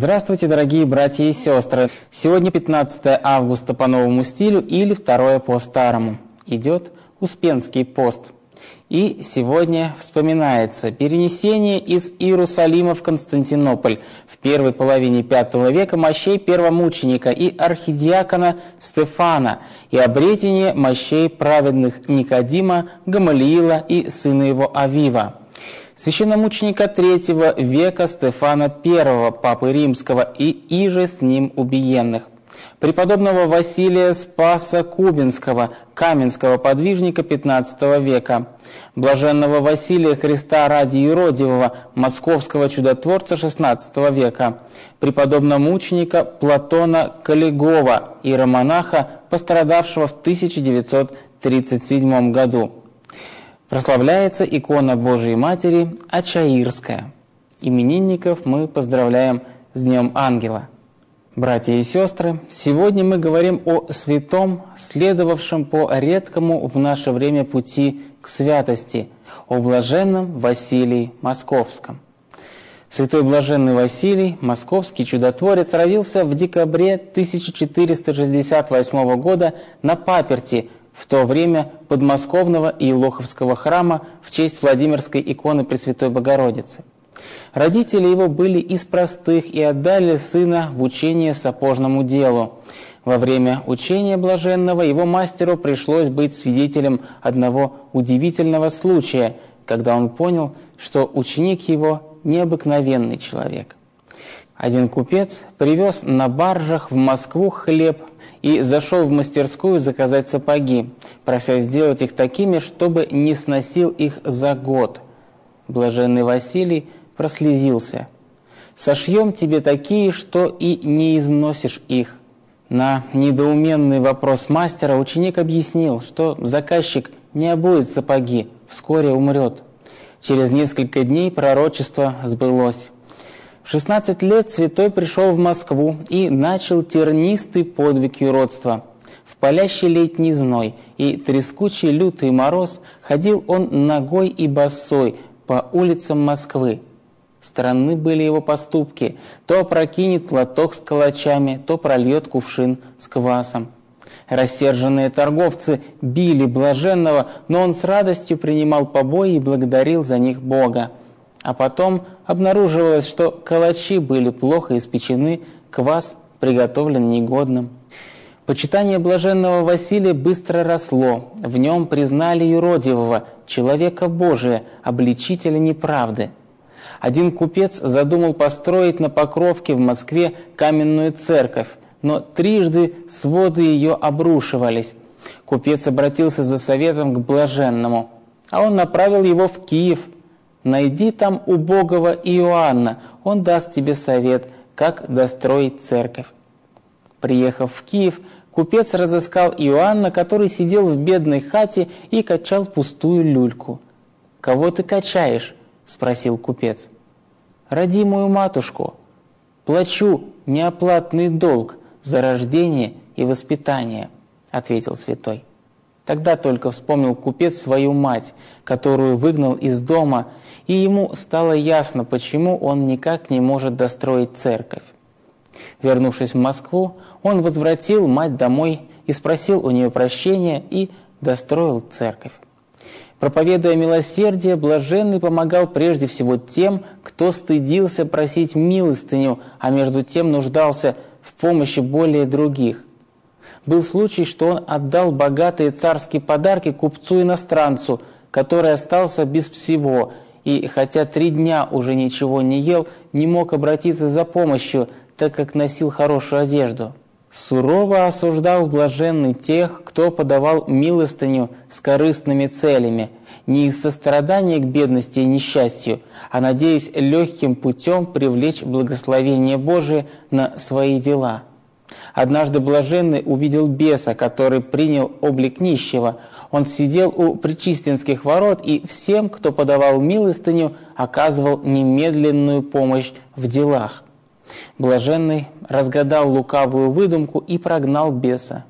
Здравствуйте, дорогие братья и сестры! Сегодня 15 августа по новому стилю или 2 по старому. Идет Успенский пост. И сегодня вспоминается перенесение из Иерусалима в Константинополь в первой половине V века мощей первомученика и архидиакона Стефана и обретение мощей праведных Никодима, Гамалиила и сына его Авива. Священномученика III века Стефана I, папы Римского, и иже с ним убиенных. Преподобного Василия Спаса Кубинского, каменского подвижника XV века. Блаженного Василия Христа ради Юродивого, московского чудотворца XVI века. Преподобного мученика Платона Каллигова, иеромонаха, пострадавшего в 1937 году. Прославляется икона Божией Матери Очаирская. Именинников мы поздравляем с Днем Ангела. Братья и сестры, сегодня мы говорим о святом, следовавшем по редкому в наше время пути к святости, о блаженном Василии Московском. Святой блаженный Василий, московский чудотворец, родился в декабре 1468 года на паперти, в то время подмосковного Иелоховского храма в честь Владимирской иконы Пресвятой Богородицы. Родители его были из простых и отдали сына в учение сапожному делу. Во время учения блаженного его мастеру пришлось быть свидетелем одного удивительного случая, когда он понял, что ученик его необыкновенный человек. Один купец привез на баржах в Москву хлеб и зашел в мастерскую заказать сапоги, прося сделать их такими, чтобы не сносил их за год. Блаженный Василий прослезился. «Сошьем тебе такие, что и не износишь их». На недоуменный вопрос мастера ученик объяснил, что заказчик не обует сапоги, вскоре умрет. Через несколько дней пророчество сбылось. В 16 лет святой пришел в Москву и начал тернистый подвиг юродства. В палящий летний зной и трескучий лютый мороз ходил он нагой и босой по улицам Москвы. Странны были его поступки. То опрокинет платок с калачами, то прольет кувшин с квасом. Рассерженные торговцы били блаженного, но он с радостью принимал побои и благодарил за них Бога. А потом обнаруживалось, что калачи были плохо испечены, квас приготовлен негодным. Почитание блаженного Василия быстро росло. В нем признали юродивого, человека Божия, обличителя неправды. Один купец задумал построить на Покровке в Москве каменную церковь, но трижды своды ее обрушивались. Купец обратился за советом к блаженному, а он направил его в Киев. «Найди там убогого Иоанна, он даст тебе совет, как достроить церковь». Приехав в Киев, купец разыскал Иоанна, который сидел в бедной хате и качал пустую люльку. «Кого ты качаешь?» – спросил купец. «Родимую матушку. Плачу неоплатный долг за рождение и воспитание», – ответил святой. Тогда только вспомнил купец свою мать, которую выгнал из дома, и ему стало ясно, почему он никак не может достроить церковь. Вернувшись в Москву, он возвратил мать домой и спросил у нее прощения и достроил церковь. Проповедуя милосердие, блаженный помогал прежде всего тем, кто стыдился просить милостыню, а между тем нуждался в помощи более других. Был случай, что он отдал богатые царские подарки купцу-иностранцу, который остался без всего, и хотя 3 дня уже ничего не ел, не мог обратиться за помощью, так как носил хорошую одежду. Сурово осуждал блаженный тех, кто подавал милостыню с корыстными целями, не из сострадания к бедности и несчастью, а надеясь легким путем привлечь благословение Божие на свои дела. Однажды блаженный увидел беса, который принял облик нищего. Он сидел у Пречистинских ворот и всем, кто подавал милостыню, оказывал немедленную помощь в делах. Блаженный разгадал лукавую выдумку и прогнал беса.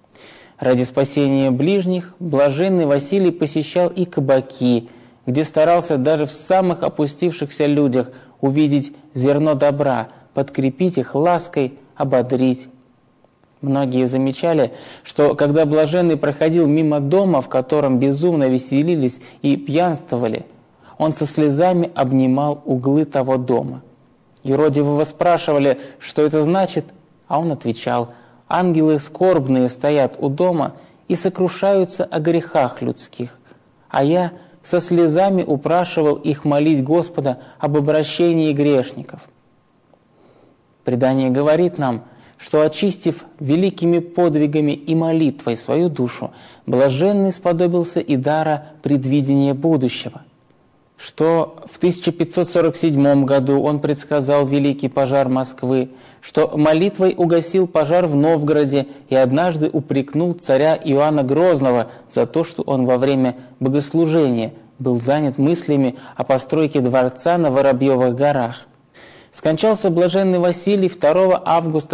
Ради спасения ближних блаженный Василий посещал и кабаки, где старался даже в самых опустившихся людях увидеть зерно добра, подкрепить их лаской, ободрить. Многие замечали, что когда блаженный проходил мимо дома, в котором безумно веселились и пьянствовали, он со слезами обнимал углы того дома. Юродивого спрашивали, что это значит, а он отвечал: «Ангелы скорбные стоят у дома и сокрушаются о грехах людских, а я со слезами упрашивал их молить Господа об обращении грешников». Предание говорит нам, что, очистив великими подвигами и молитвой свою душу, блаженный сподобился и дара предвидения будущего, что в 1547 году он предсказал великий пожар Москвы, что молитвой угасил пожар в Новгороде и однажды упрекнул царя Иоанна Грозного за то, что он во время богослужения был занят мыслями о постройке дворца на Воробьевых горах. Скончался блаженный Василий 2 августа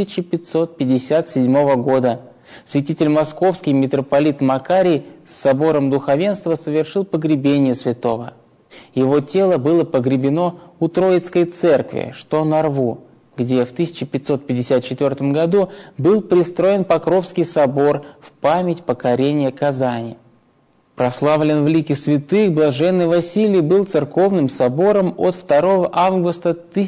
1557 года. Святитель московский митрополит Макарий с собором духовенства совершил погребение святого. Его тело было погребено у Троицкой церкви, что на Рву, где в 1554 году был пристроен Покровский собор в память покорения Казани. Прославлен в лике святых блаженный Василий был церковным собором от 2 августа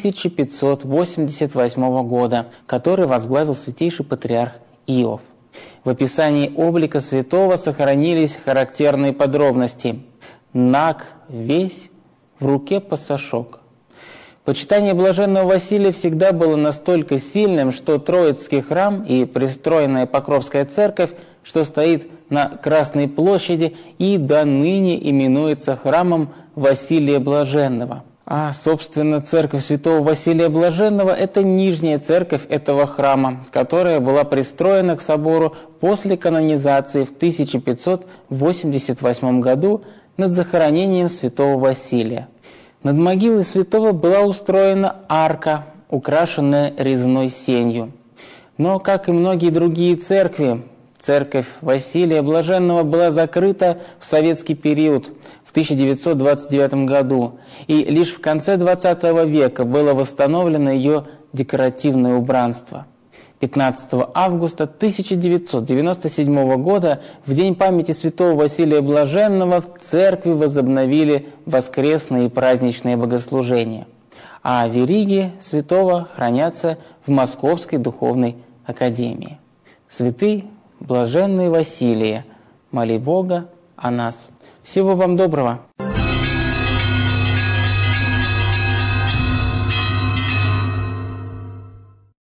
1588 года, который возглавил святейший патриарх Иов. В описании облика святого сохранились характерные подробности. Наг весь, в руке пасашок. Почитание блаженного Василия всегда было настолько сильным, что Троицкий храм и пристроенная Покровская церковь, что стоит на Красной площади, и до ныне именуется храмом Василия Блаженного. А, собственно, церковь святого Василия Блаженного – это нижняя церковь этого храма, которая была пристроена к собору после канонизации в 1588 году над захоронением святого Василия. Над могилой святого была устроена арка, украшенная резной сенью. Но, как и многие другие церкви, церковь Василия Блаженного была закрыта в советский период в 1929 году, и лишь в конце XX века было восстановлено ее декоративное убранство. 15 августа 1997 года, в день памяти святого Василия Блаженного, в церкви возобновили воскресные и праздничные богослужения, а вериги святого хранятся в Московской духовной академии. Святый Блаженный Василий, моли Бога о нас. Всего вам доброго!